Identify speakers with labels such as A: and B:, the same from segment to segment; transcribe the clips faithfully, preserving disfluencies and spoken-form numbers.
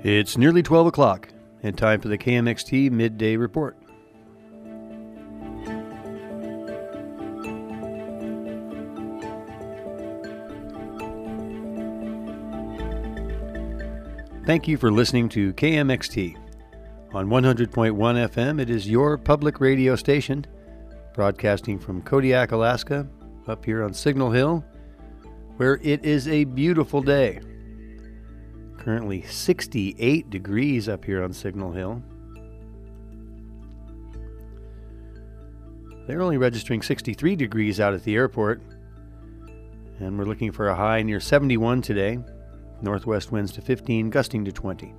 A: It's nearly twelve o'clock and time for the K M X T Midday Report. Thank you for listening to K M X T. On one hundred point one F M, it is your public radio station, broadcasting from Kodiak, Alaska, up here on Signal Hill, where it is a beautiful day. Currently sixty-eight degrees up here on Signal Hill. They're only registering sixty-three degrees out at the airport, and we're looking for a high near seventy-one today. Northwest winds to fifteen, gusting to twenty.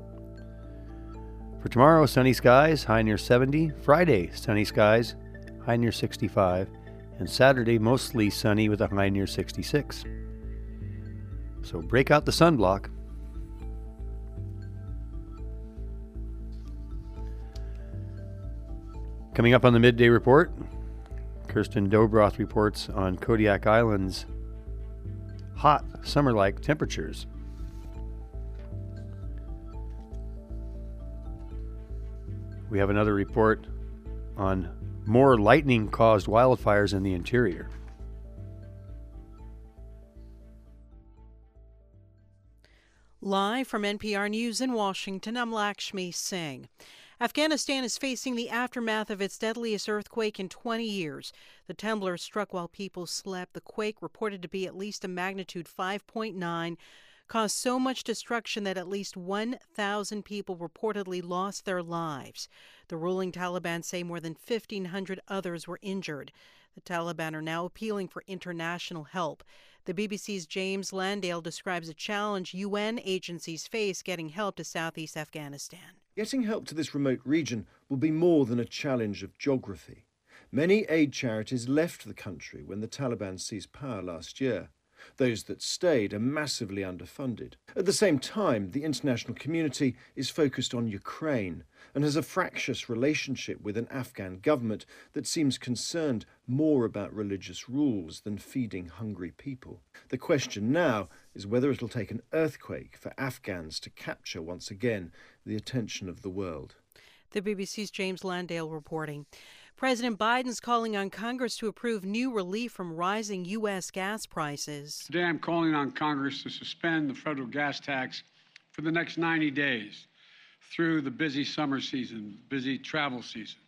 A: For tomorrow, sunny skies, high near seventy. Friday, sunny skies, high near sixty-five. And Saturday, mostly sunny with a high near sixty-six. So break out the sunblock. Coming up on the Midday Report, Kirsten Dobroth reports on Kodiak Island's hot summer-like temperatures. We have another report on more lightning-caused wildfires in the interior.
B: Live from N P R News in Washington, I'm Lakshmi Singh. Afghanistan is facing the aftermath of its deadliest earthquake in twenty years. The trembler struck while people slept. The quake, reported to be at least a magnitude five point nine, caused so much destruction that at least one thousand people reportedly lost their lives. The ruling Taliban say more than fifteen hundred others were injured. The Taliban are now appealing for international help. The B B C's James Landale describes a challenge U N agencies face getting help to southeast Afghanistan.
C: Getting help to this remote region will be more than a challenge of geography. Many aid charities left the country when the Taliban seized power last year. Those that stayed are massively underfunded. At the same time, the international community is focused on Ukraine and has a fractious relationship with an Afghan government that seems concerned more about religious rules than feeding hungry people. The question now is whether it'll take an earthquake for Afghans to capture once again the attention of the world.
B: The B B C's James Landale reporting. President Biden's calling on Congress to approve new relief from rising U S gas prices.
D: Today I'm calling on Congress to suspend the federal gas tax for the next ninety days through the busy summer season, busy travel season.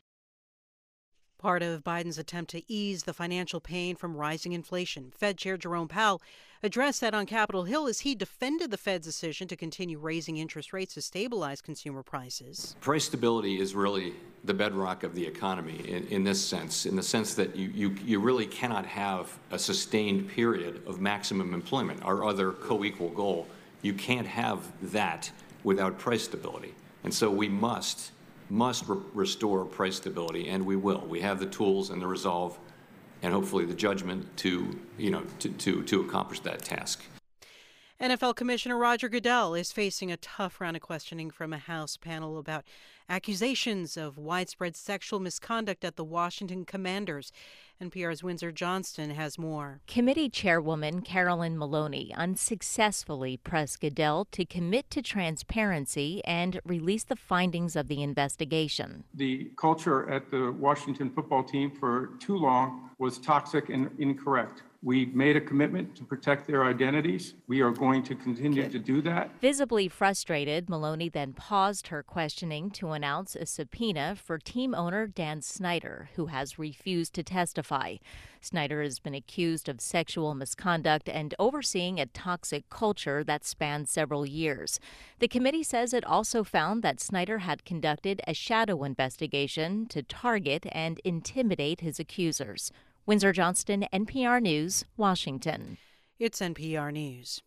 B: Part of Biden's attempt to ease the financial pain from rising inflation. Fed Chair Jerome Powell addressed that on Capitol Hill as he defended the Fed's decision to continue raising interest rates to stabilize consumer prices.
E: Price stability is really the bedrock of the economy in, in this sense, in the sense that you, you, you really cannot have a sustained period of maximum employment, our other co-equal goal. You can't have that without price stability. And so we must must re- restore price stability, and we will. We have the tools and the resolve and hopefully the judgment to, you know, to, to, to accomplish that task.
B: N F L Commissioner Roger Goodell is facing a tough round of questioning from a House panel about accusations of widespread sexual misconduct at the Washington Commanders. N P R's Windsor Johnston has more.
F: Committee Chairwoman Carolyn Maloney unsuccessfully pressed Goodell to commit to transparency and release the findings of the investigation.
G: The culture at the Washington football team for too long was toxic and incorrect. We made a commitment to protect their identities. We are going to continue to do that.
F: Visibly frustrated, Maloney then paused her questioning to announce a subpoena for team owner Dan Snyder, who has refused to testify. Snyder has been accused of sexual misconduct and overseeing a toxic culture that spans several years. The committee says it also found that Snyder had conducted a shadow investigation to target and intimidate his accusers. Windsor Johnston, N P R News, Washington.
B: It's N P R News.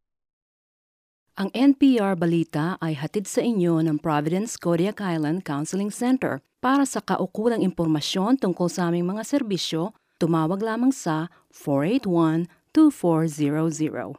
H: Ang N P R Balita ay hatid sa inyo ng Providence Kodiak Island Counseling Center. Para sa kaukulang impormasyon tungkol sa aming mga serbisyo, tumawag lamang sa four eight one, two four zero zero.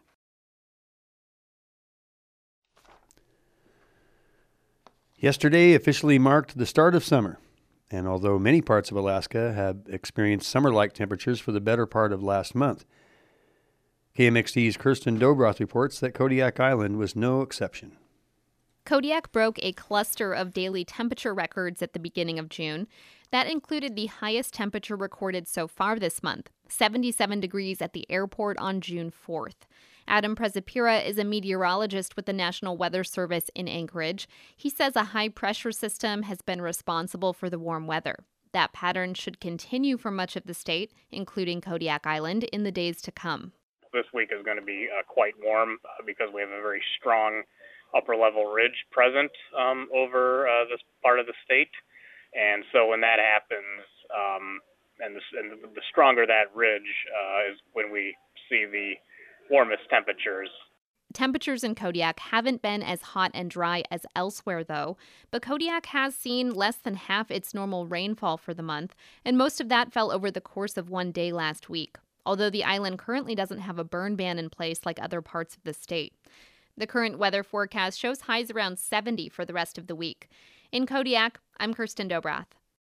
A: Yesterday officially marked the start of summer. And although many parts of Alaska have experienced summer-like temperatures for the better part of last month, K M X T's Kirsten Dobroth reports that Kodiak Island was no exception.
I: Kodiak broke a cluster of daily temperature records at the beginning of June. That included the highest temperature recorded so far this month, seventy-seven degrees at the airport on June fourth. Adam Presapira is a meteorologist with the National Weather Service in Anchorage. He says a high-pressure system has been responsible for the warm weather. That pattern should continue for much of the state, including Kodiak Island, in the days to come.
J: This week is going to be uh, quite warm uh, because we have a very strong upper-level ridge present um, over uh, this part of the state. And so when that happens, um, and, the, and the stronger that ridge uh, is when we see the warmest temperatures.
I: Temperatures in Kodiak haven't been as hot and dry as elsewhere, though, but Kodiak has seen less than half its normal rainfall for the month, and most of that fell over the course of one day last week, although the island currently doesn't have a burn ban in place like other parts of the state. The current weather forecast shows highs around seventy for the rest of the week. In Kodiak, I'm Kirsten Dobrath.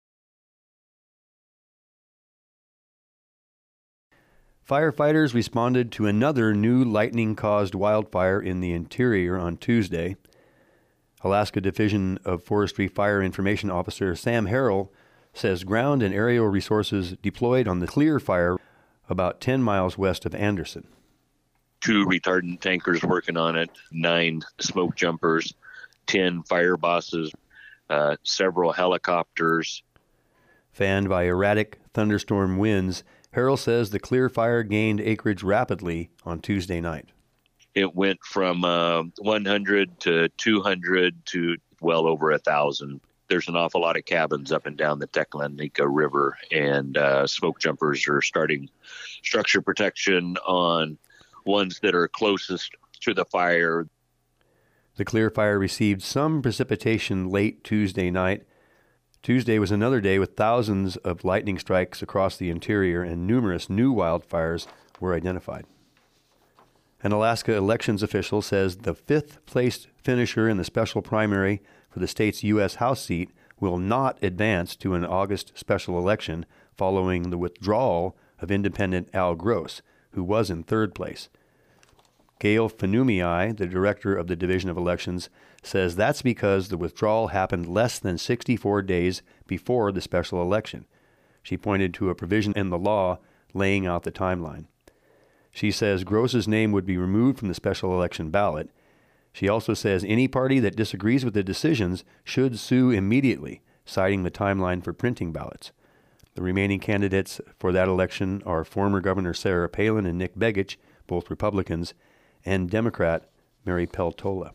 A: Firefighters responded to another new lightning-caused wildfire in the interior on Tuesday. Alaska Division of Forestry Fire Information Officer Sam Harrell says ground and aerial resources deployed on the Clear Fire about ten miles west of Anderson.
K: Two retardant tankers working on it, nine smoke jumpers, ten fire bosses, uh, several helicopters.
A: Fanned by erratic thunderstorm winds, Harrell says the Clear Fire gained acreage rapidly on Tuesday night.
K: It went from uh, one hundred to two hundred to well over one thousand. There's an awful lot of cabins up and down the Teclanica River, and uh, smoke jumpers are starting structure protection on ones that are closest to the fire.
A: The Clear Fire received some precipitation late Tuesday night. Tuesday was another day with thousands of lightning strikes across the interior, and numerous new wildfires were identified. An Alaska elections official says the fifth-placed finisher in the special primary for the state's U S House seat will not advance to an August special election following the withdrawal of independent Al Gross, who was in third place. Gail Fanumii, the director of the Division of Elections, says that's because the withdrawal happened less than sixty-four days before the special election. She pointed to a provision in the law laying out the timeline. She says Gross's name would be removed from the special election ballot. She also says any party that disagrees with the decisions should sue immediately, citing the timeline for printing ballots. The remaining candidates for that election are former Governor Sarah Palin and Nick Begich, both Republicans, and Democrat Mary Peltola.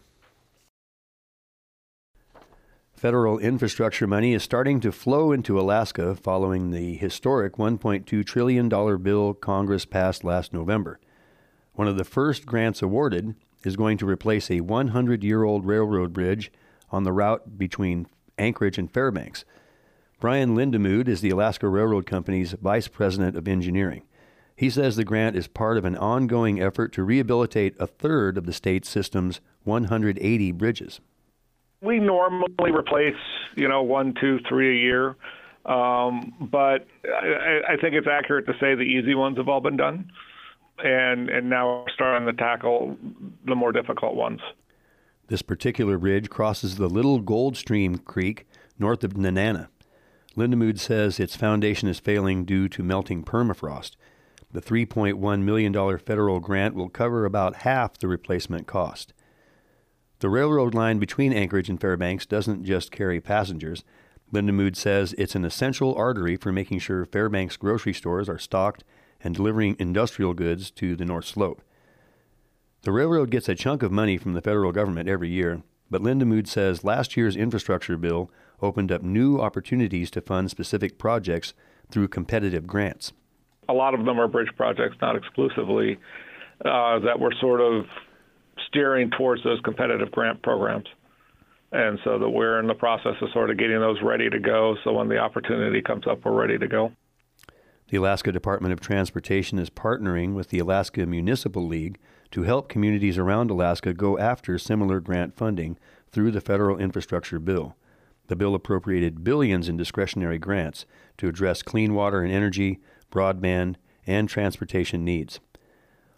A: Federal infrastructure money is starting to flow into Alaska following the historic one point two trillion dollars bill Congress passed last November. One of the first grants awarded is going to replace a one hundred year old railroad bridge on the route between Anchorage and Fairbanks. Brian Lindemood is the Alaska Railroad Company's Vice President of Engineering. He says the grant is part of an ongoing effort to rehabilitate a third of the state system's one hundred eighty bridges.
L: We normally replace, you know, one, two, three a year, um, but I, I think it's accurate to say the easy ones have all been done, and and now we're starting to tackle the more difficult ones.
A: This particular bridge crosses the Little Goldstream Creek north of Nenana. Lindemood says its foundation is failing due to melting permafrost. The three point one million dollars federal grant will cover about half the replacement cost. The railroad line between Anchorage and Fairbanks doesn't just carry passengers. Lindemood says it's an essential artery for making sure Fairbanks grocery stores are stocked and delivering industrial goods to the North Slope. The railroad gets a chunk of money from the federal government every year, but Lindemood says last year's infrastructure bill opened up new opportunities to fund specific projects through competitive grants.
L: A lot of them are bridge projects, not exclusively, uh, that we're sort of steering towards those competitive grant programs. And so that we're in the process of sort of getting those ready to go, so when the opportunity comes up, we're ready to go.
A: The Alaska Department of Transportation is partnering with the Alaska Municipal League to help communities around Alaska go after similar grant funding through the federal infrastructure bill. The bill appropriated billions in discretionary grants to address clean water and energy, broadband, and transportation needs.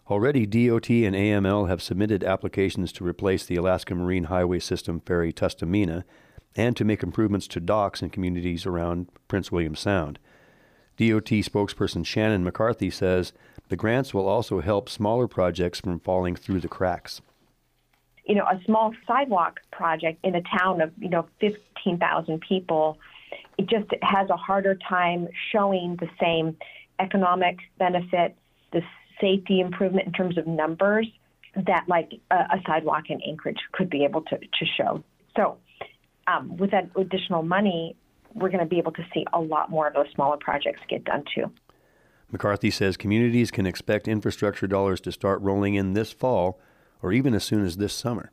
A: Already, D O T and A M L have submitted applications to replace the Alaska Marine Highway System ferry Tustumena and to make improvements to docks in communities around Prince William Sound. D O T spokesperson Shannon McCarthy says the grants will also help smaller projects from falling through the cracks.
M: You know, a small sidewalk project in a town of, you know, fifteen thousand people, it just has a harder time showing the same economic benefit, the safety improvement in terms of numbers that like a, a sidewalk in Anchorage could be able to, to show. So um, with that additional money, we're going to be able to see a lot more of those smaller projects get done too.
A: McCarthy says communities can expect infrastructure dollars to start rolling in this fall or even as soon as this summer.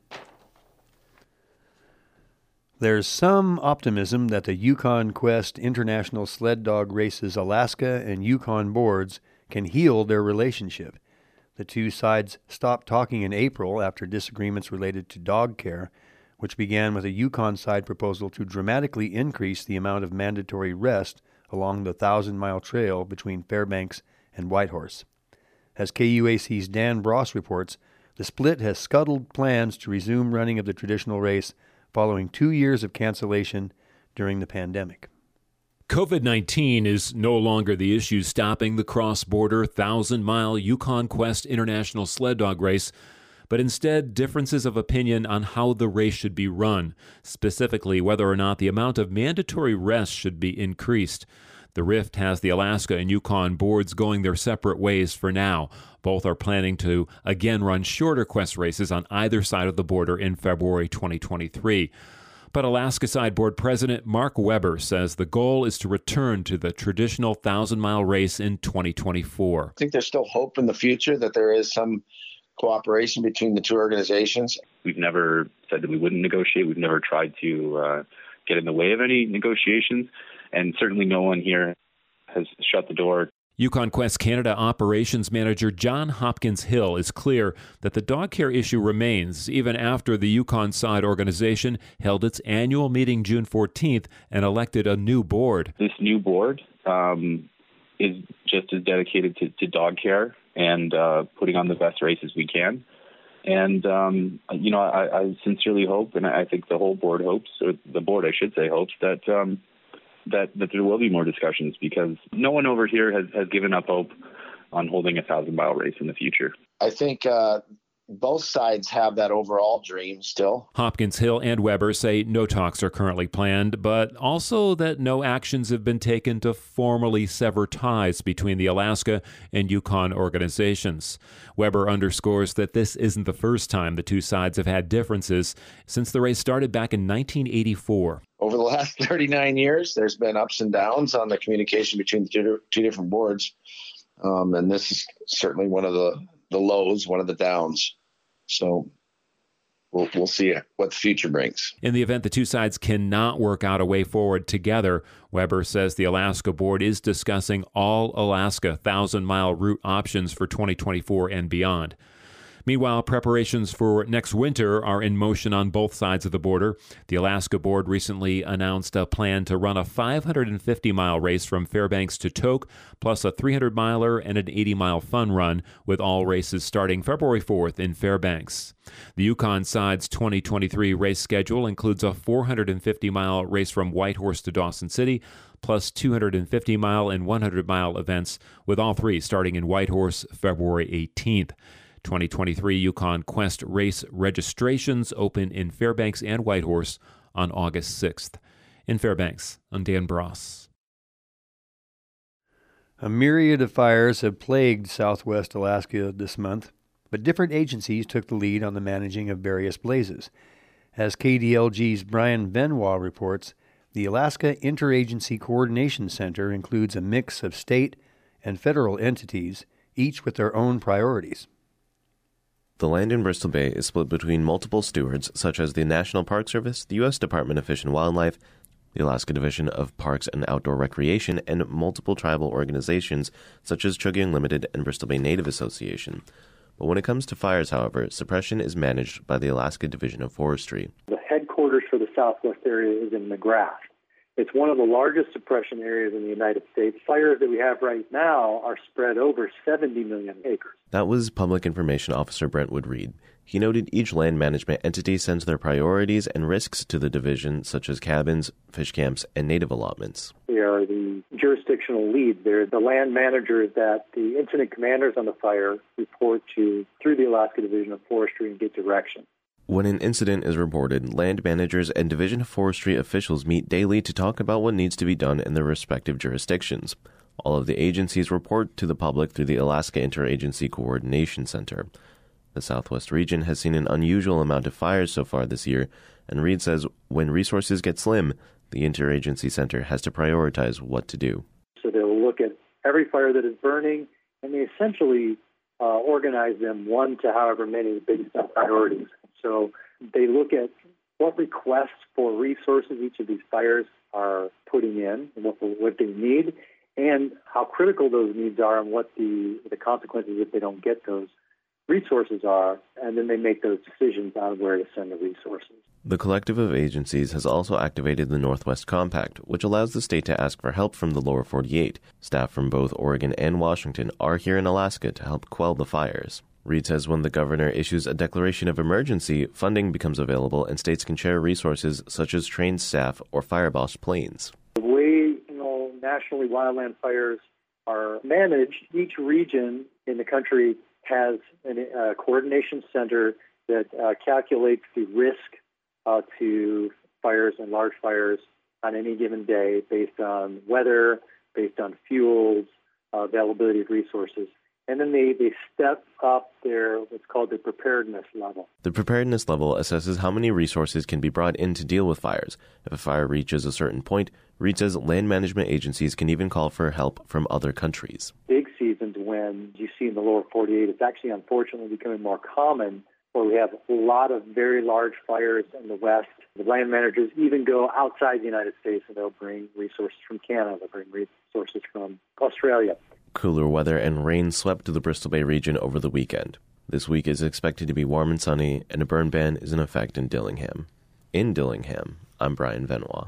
A: There's some optimism that the Yukon Quest International Sled Dog Races Alaska and Yukon boards can heal their relationship. The two sides stopped talking in April after disagreements related to dog care, which began with a Yukon side proposal to dramatically increase the amount of mandatory rest along the thousand-mile trail between Fairbanks and Whitehorse. As K U A C's Dan Bross reports, the split has scuttled plans to resume running of the traditional race following two years of cancellation during the pandemic.
N: COVID nineteen is no longer the issue stopping the cross-border thousand-mile Yukon Quest International Sled Dog Race, but instead differences of opinion on how the race should be run, specifically whether or not the amount of mandatory rest should be increased. The rift has the Alaska and Yukon boards going their separate ways for now. Both are planning to again run shorter Quest races on either side of the border in February twenty twenty-three. But Alaska Side Board President Mark Weber says the goal is to return to the traditional thousand-mile race in twenty twenty-four.
O: I think there's still hope in the future that there is some cooperation between the two organizations.
P: We've never said that we wouldn't negotiate. We've never tried to uh, get in the way of any negotiations, and certainly no one here has shut the door.
N: Yukon Quest Canada Operations Manager John Hopkins Hill is clear that the dog care issue remains even after the Yukon Side organization held its annual meeting June fourteenth and elected a new board.
P: This new board um, is just as dedicated to, to dog care and uh, putting on the best races we can. And, um, you know, I, I sincerely hope, and I think the whole board hopes, or the board, I should say, hopes that um, that, that there will be more discussions, because no one over here has, has given up hope on holding a thousand-mile race in the future.
O: I think uh, both sides have that overall dream still.
N: Hopkins Hill and Weber say no talks are currently planned, but also that no actions have been taken to formally sever ties between the Alaska and Yukon organizations. Weber underscores that this isn't the first time the two sides have had differences since the race started back in nineteen eighty-four.
O: Over the last thirty-nine years, there's been ups and downs on the communication between the two, two different boards. Um, and this is certainly one of the, the lows, one of the downs. So we'll, we'll see what the future brings.
N: In the event the two sides cannot work out a way forward together, Weber says the Alaska board is discussing all Alaska thousand-mile route options for twenty twenty-four and beyond. Meanwhile, preparations for next winter are in motion on both sides of the border. The Alaska board recently announced a plan to run a five hundred fifty mile race from Fairbanks to Tok, plus a three hundred miler and an eighty mile fun run, with all races starting February fourth in Fairbanks. The Yukon side's twenty twenty-three race schedule includes a four hundred fifty mile race from Whitehorse to Dawson City, plus two hundred fifty mile and one hundred mile events, with all three starting in Whitehorse February eighteenth. twenty twenty-three Yukon Quest race registrations open in Fairbanks and Whitehorse on August sixth. In Fairbanks, I'm Dan Bross.
A: A myriad of fires have plagued southwest Alaska this month, but different agencies took the lead on the managing of various blazes. As K D L G's Brian Benoit reports, the Alaska Interagency Coordination Center includes a mix of state and federal entities, each with their own priorities.
Q: The land in Bristol Bay is split between multiple stewards, such as the National Park Service, the U S Department of Fish and Wildlife, the Alaska Division of Parks and Outdoor Recreation, and multiple tribal organizations, such as Chugye Limited and Bristol Bay Native Association. But when it comes to fires, however, suppression is managed by the Alaska Division of Forestry.
R: The headquarters for the Southwest area is in McGrath, It's one of the largest suppression areas in the United States. Fires that we have right now are spread over seventy million acres.
Q: That was Public Information Officer Brentwood Reed. He noted each land management entity sends their priorities and risks to the division, such as cabins, fish camps, and native allotments.
R: They are the jurisdictional lead. They're the land managers that the incident commanders on the fire report to through the Alaska Division of Forestry and get direction.
Q: When an incident is reported, land managers and Division of Forestry officials meet daily to talk about what needs to be done in their respective jurisdictions. All of the agencies report to the public through the Alaska Interagency Coordination Center. The Southwest region has seen an unusual amount of fires so far this year, and Reed says when resources get slim, the Interagency Center has to prioritize what to do.
R: So they'll look at every fire that is burning, and they essentially uh, organize them one to however many based on priorities. So they look at what requests for resources each of these fires are putting in and what, what they need, and how critical those needs are and what the, the consequences if they don't get those resources are, and then they make those decisions on where to send the resources.
Q: The collective of agencies has also activated the Northwest Compact, which allows the state to ask for help from the lower forty-eight. Staff from both Oregon and Washington are here in Alaska to help quell the fires. Reed says when the governor issues a declaration of emergency, funding becomes available and states can share resources such as trained staff or fire-boss planes.
R: The way you know, nationally wildland fires are managed, each region in the country has a uh, coordination center that uh, calculates the risk uh, to fires and large fires on any given day based on weather, based on fuels, uh, availability of resources. And then they, they step up their what's called the preparedness level.
Q: The preparedness level assesses how many resources can be brought in to deal with fires. If a fire reaches a certain point, Reed says land management agencies can even call for help from other countries.
R: Big seasons when you see in the lower forty-eight, it's actually unfortunately becoming more common where we have a lot of very large fires in the west. The land managers even go outside the United States and they'll bring resources from Canada, they'll bring resources from Australia.
Q: Cooler weather and rain swept to the Bristol Bay region over the weekend. This week is expected to be warm and sunny, and a burn ban is in effect in Dillingham. In Dillingham, I'm Brian Venois.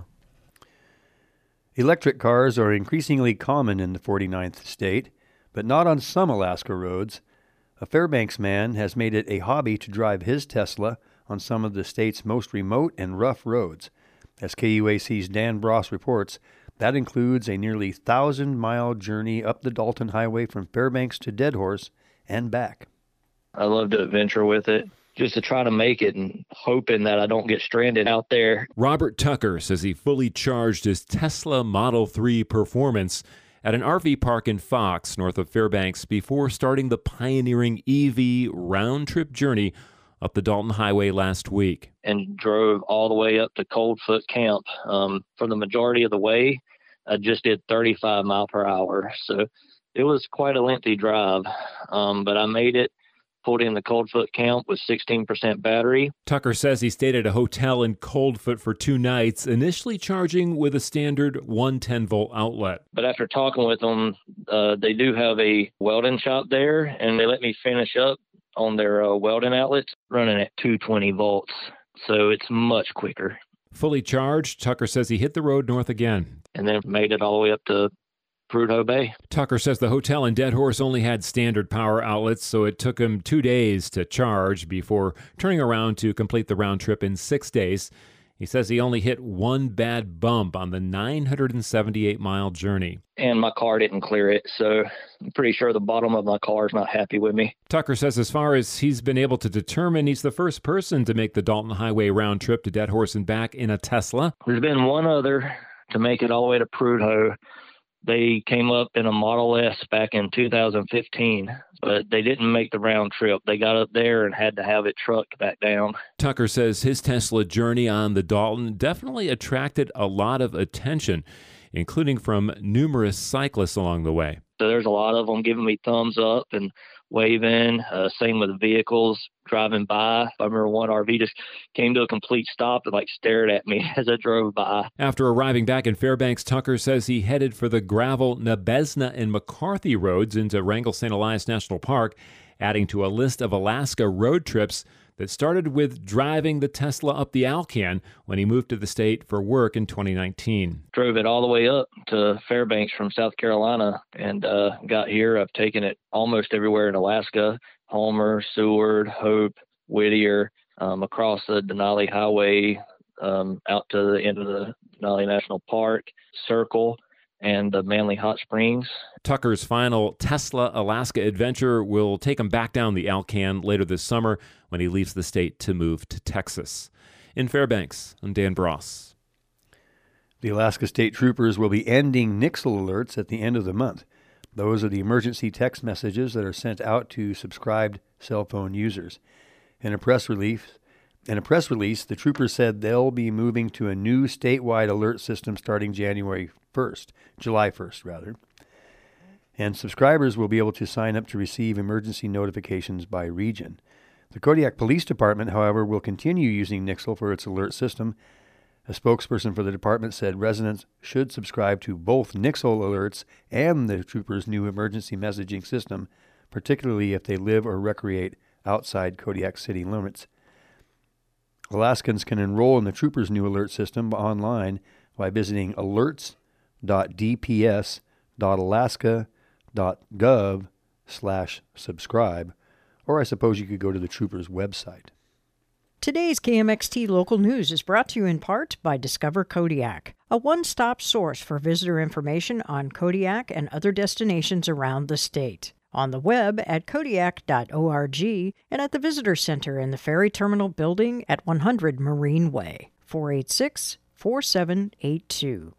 A: Electric cars are increasingly common in the forty-ninth state, but not on some Alaska roads. A Fairbanks man has made it a hobby to drive his Tesla on some of the state's most remote and rough roads. As K U A C's Dan Bross reports, that includes a nearly thousand-mile journey up the Dalton Highway from Fairbanks to Deadhorse and back.
S: I love to adventure with it, just to try to make it and hoping that I don't get stranded out there.
N: Robert Tucker says he fully charged his Tesla Model three Performance at an R V park in Fox, north of Fairbanks, before starting the pioneering E V round-trip journey up the Dalton Highway last week.
S: And drove all the way up to Coldfoot Camp. Um, for the majority of the way, I just did thirty-five mile per hour. So it was quite a lengthy drive, um, but I made it, pulled in the Coldfoot Camp with sixteen percent battery.
N: Tucker says he stayed at a hotel in Coldfoot for two nights, initially charging with a standard one hundred ten volt outlet.
S: But after talking with them, uh, they do have a welding shop there, and they let me finish up on their uh, welding outlets, running at two hundred twenty volts. So it's much quicker.
N: Fully charged, Tucker says he hit the road north again.
S: And then made it all the way up to Prudhoe Bay.
N: Tucker says the hotel in Deadhorse only had standard power outlets, so it took him two days to charge before turning around to complete the round trip in six days. He says he only hit one bad bump on the nine hundred seventy-eight mile journey.
S: And my car didn't clear it, so I'm pretty sure the bottom of my car is not happy with me.
N: Tucker says as far as he's been able to determine, he's the first person to make the Dalton Highway round trip to Deadhorse and back in a Tesla.
S: There's been one other to make it all the way to Prudhoe. They came up in a Model S back in two thousand fifteen, but they didn't make the round trip. They got up there and had to have it trucked back down.
N: Tucker says his Tesla journey on the Dalton definitely attracted a lot of attention, including from numerous cyclists along the way.
S: So there's a lot of them giving me thumbs up and waving, uh, same with vehicles driving by. I remember one R V just came to a complete stop and like stared at me as I drove by.
N: After arriving back in Fairbanks, Tucker says he headed for the gravel Nabesna and McCarthy roads into Wrangell Saint Elias National Park, adding to a list of Alaska road trips that started with driving the Tesla up the Alcan when he moved to the state for work in twenty nineteen.
S: Drove it all the way up to Fairbanks from South Carolina and uh, got here. I've taken it almost everywhere in Alaska, Homer, Seward, Hope, Whittier, um, across the Denali Highway, um, out to the end of the Denali National Park, Circle, and the Manly Hot Springs.
N: Tucker's final Tesla Alaska adventure will take him back down the Alcan later this summer when he leaves the state to move to Texas. In Fairbanks, I'm Dan Bross.
A: The Alaska State Troopers will be ending Nixle alerts at the end of the month. Those are the emergency text messages that are sent out to subscribed cell phone users. In a press release, in a press release, the troopers said they'll be moving to a new statewide alert system starting January first, July first, rather. And subscribers will be able to sign up to receive emergency notifications by region. The Kodiak Police Department, however, will continue using Nixle for its alert system. A spokesperson for the department said residents should subscribe to both Nixle alerts and the troopers' new emergency messaging system, particularly if they live or recreate outside Kodiak city limits. Alaskans can enroll in the troopers' new alert system online by visiting alerts dot d p s dot alaska dot gov slash subscribe, or I suppose you could go to the troopers' website.
B: Today's K M X T Local News is brought to you in part by Discover Kodiak, a one-stop source for visitor information on Kodiak and other destinations around the state. On the web at kodiak dot org and at the Visitor Center in the Ferry Terminal Building at one hundred Marine Way, four eight six, four seven eight two.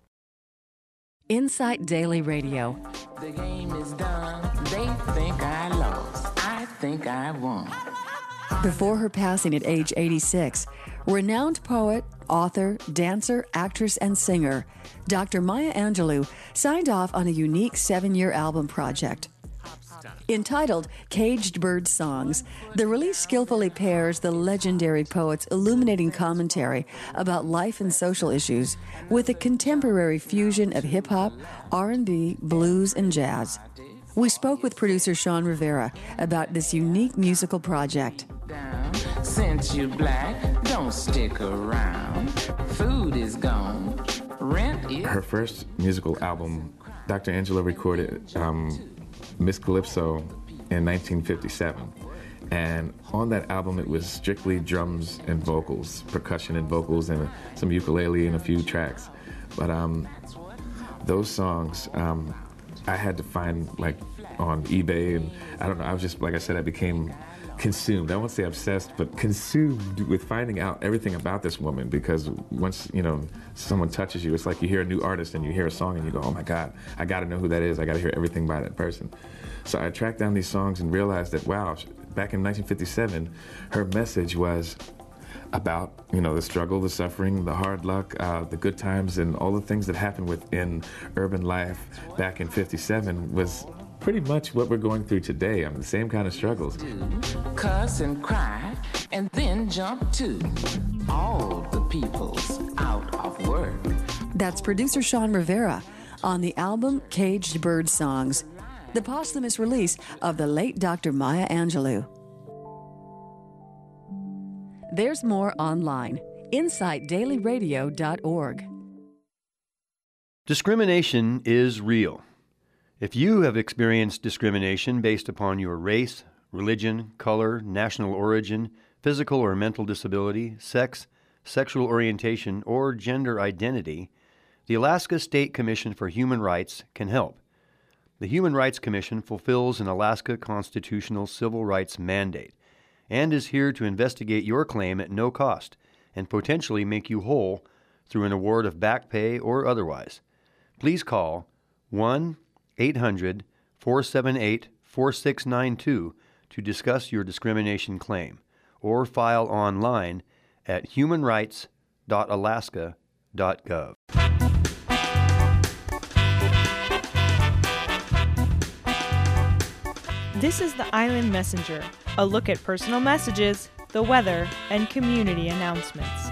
T: Insight Daily Radio.
U: The game is done. They think I lost. I think I won.
T: Before her passing at age eighty-six, renowned poet, author, dancer, actress, and singer, Doctor Maya Angelou signed off on a unique seven-year album project. Entitled Caged Bird Songs, the release skillfully pairs the legendary poet's illuminating commentary about life and social issues with a contemporary fusion of hip-hop, R and B, blues, and jazz. We spoke with producer Sean Rivera about this unique musical project.
U: Since you're black, don't stick around. Food is gone. Rent is...
V: Her first musical album, Doctor Angelou recorded um, Miss Calypso in nineteen fifty-seven. And on that album, it was strictly drums and vocals, percussion and vocals, and some ukulele and a few tracks. But um, those songs, um, I had to find, like, on eBay, and I don't know, I was just, like I said, I became consumed. I won't say obsessed, but consumed with finding out everything about this woman, because once, you know, someone touches you, it's like you hear a new artist and you hear a song and you go, oh my God, I gotta know who that is. I gotta hear everything by that person. So I tracked down these songs and realized that, wow, back in nineteen fifty-seven, her message was about, you know, the struggle, the suffering, the hard luck, uh, the good times, and all the things that happened within urban life back in fifty-seven was pretty much what we're going through today. I mean, the same kind of struggles.
U: Cuss and cry, and then jump to all the people's out of work.
T: That's producer Sean Rivera on the album Caged Bird Songs, the posthumous release of the late Doctor Maya Angelou. There's more online. insight daily radio dot org.
A: Discrimination is real. If you have experienced discrimination based upon your race, religion, color, national origin, physical or mental disability, sex, sexual orientation, or gender identity, the Alaska State Commission for Human Rights can help. The Human Rights Commission fulfills an Alaska constitutional civil rights mandate and is here to investigate your claim at no cost and potentially make you whole through an award of back pay or otherwise. Please call one eight hundred, four seven eight, four six nine two to discuss your discrimination claim, or file online at human rights dot alaska dot gov.
W: This is the Island Messenger, a look at personal messages, the weather, and community announcements.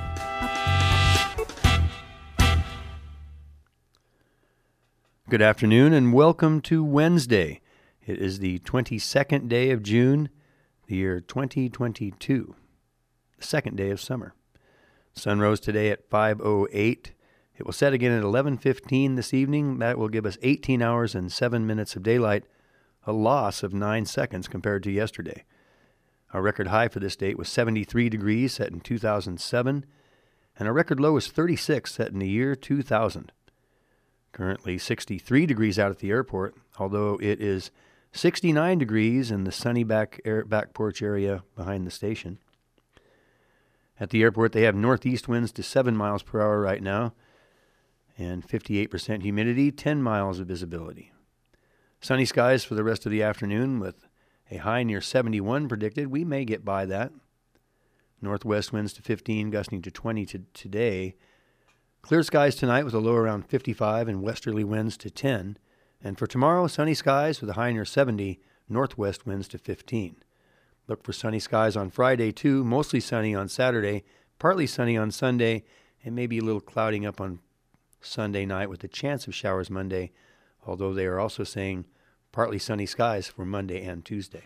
A: Good afternoon and welcome to Wednesday. It is the twenty-second day of June, the year twenty twenty-two. the second day of summer. Sun rose today at five oh eight. It will set again at eleven fifteen this evening. That will give us eighteen hours and seven minutes of daylight, a loss of nine seconds compared to yesterday. Our record high for this date was seventy-three degrees, set in two thousand seven, and our record low was thirty-six, set in the year two thousand. Currently sixty-three degrees out at the airport, although it is sixty-nine degrees in the sunny back air, back porch area behind the station. At the airport, they have northeast winds to seven miles per hour right now, and fifty-eight percent humidity, ten miles of visibility. Sunny skies for the rest of the afternoon with a high near seventy-one predicted. We may get by that. Northwest winds to fifteen, gusting to twenty to today. Clear skies tonight with a low around fifty-five and westerly winds to ten. And for tomorrow, sunny skies with a high near seventy, northwest winds to fifteen. Look for sunny skies on Friday, too. Mostly sunny on Saturday, partly sunny on Sunday, and maybe a little clouding up on Sunday night with a chance of showers Monday, although they are also saying partly sunny skies for Monday and Tuesday.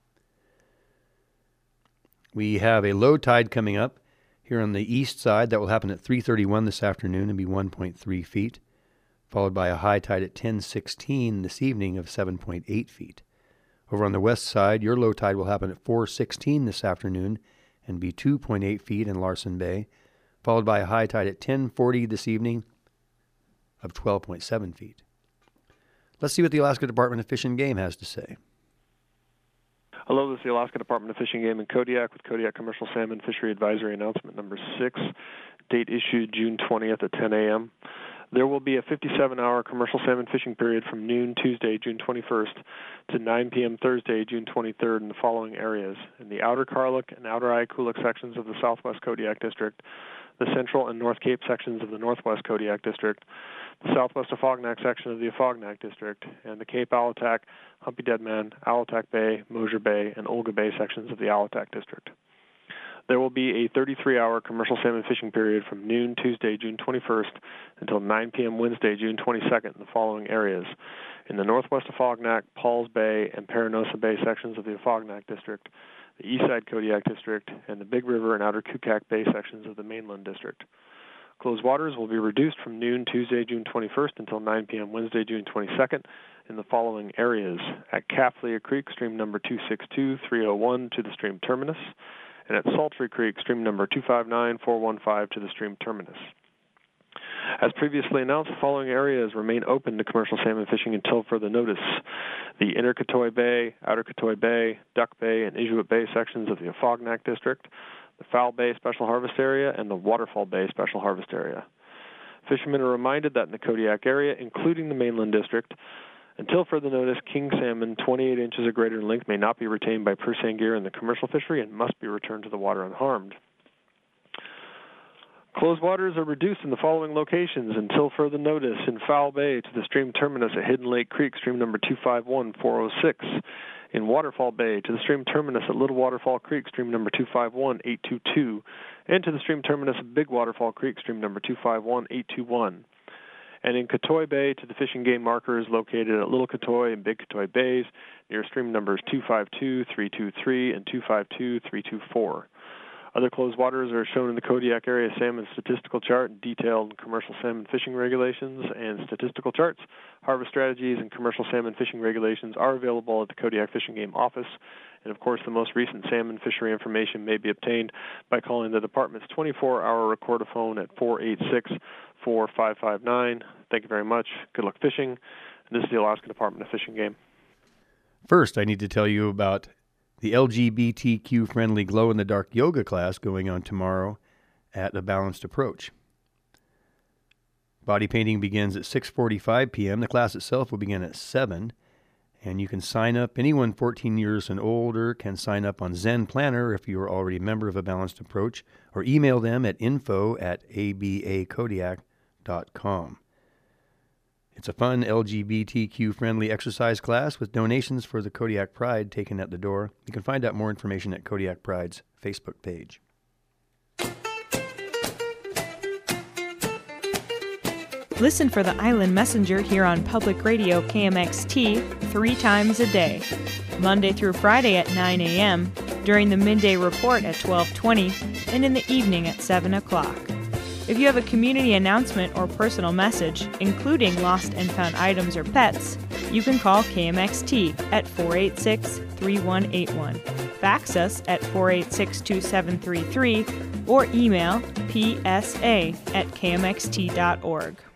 A: We have a low tide coming up here on the east side. That will happen at three thirty-one this afternoon and be one point three feet, followed by a high tide at ten sixteen this evening of seven point eight feet. Over on the west side, your low tide will happen at four sixteen this afternoon and be two point eight feet in Larsen Bay, followed by a high tide at ten forty this evening of twelve point seven feet. Let's see what the Alaska Department of Fish and Game has to say.
C: Hello, this is the Alaska Department of Fish and Game in Kodiak with Kodiak Commercial Salmon Fishery Advisory Announcement Number six, date issued June twentieth at ten a.m. There will be a fifty-seven hour commercial salmon fishing period from noon Tuesday, June twenty-first, to nine p.m. Thursday, June twenty-third in the following areas: in the Outer Karluk and Outer Aikulik sections of the Southwest Kodiak District, the Central and North Cape sections of the Northwest Kodiak District, the Southwest Afognak section of the Afognak District, and the Cape Alatak, Humpy Deadman, Alatak Bay, Mosier Bay, and Olga Bay sections of the Alatak District. There will be a thirty-three hour commercial salmon fishing period from noon Tuesday, June twenty-first, until nine p.m. Wednesday, June twenty-second in the following areas: in the Northwest Afognak, Pauls Bay, and Paranosa Bay sections of the Afognak District, the Eastside Kodiak District, and the Big River and Outer Kukak Bay sections of the Mainland District. Closed waters will be reduced from noon Tuesday, June twenty-first, until nine p.m. Wednesday, June twenty-second in the following areas: at Kaflia Creek, stream number two six two three oh one to the stream terminus, and at Sultry Creek, stream number two five nine four one five to the stream terminus. As previously announced, the following areas remain open to commercial salmon fishing until further notice: the Inner Katoy Bay, Outer Katoy Bay, Duck Bay, and Inuit Bay sections of the Afognak District, the Foul Bay Special Harvest Area, and the Waterfall Bay Special Harvest Area. Fishermen are reminded that in the Kodiak area, including the Mainland District, until further notice, king salmon twenty-eight inches or greater in length may not be retained by purse seine gear in the commercial fishery and must be returned to the water unharmed. Closed waters are reduced in the following locations until further notice: in Foul Bay to the stream terminus at Hidden Lake Creek, stream number two five one four oh six. In Waterfall Bay to the stream terminus at Little Waterfall Creek, stream number two five one eight two two. And to the stream terminus at Big Waterfall Creek, stream number two five one eight two one. And in Katoy Bay to the fishing game markers located at Little Katoy and Big Katoy Bays near stream numbers two five two three two three and two five two three two four. Other closed waters are shown in the Kodiak Area Salmon Statistical Chart and detailed commercial salmon fishing regulations and statistical charts. Harvest strategies and commercial salmon fishing regulations are available at the Kodiak Fishing Game office. And, of course, the most recent salmon fishery information may be obtained by calling the department's twenty-four hour recordaphone at four eight six four five five nine. Thank you very much. Good luck fishing. And this is the Alaska Department of Fish and Game.
A: First, I need to tell you about the L G B T Q-friendly glow-in-the-dark yoga class going on tomorrow at A Balanced Approach. Body painting begins at six forty-five p.m. The class itself will begin at seven, and you can sign up. Anyone fourteen years and older can sign up on Zen Planner if you are already a member of A Balanced Approach, or email them at info at a b a kodiak dot com. It's a fun L G B T Q-friendly exercise class with donations for the Kodiak Pride taken at the door. You can find out more information at Kodiak Pride's Facebook page.
W: Listen for the Island Messenger here on Public Radio K M X T three times a day, Monday through Friday at nine a.m., during the midday report at twelve twenty, and in the evening at seven o'clock. If you have a community announcement or personal message, including lost and found items or pets, you can call K M X T at four eight six, three one eight one, fax us at four eight six, two seven three three, or email p s a at k m x t dot org.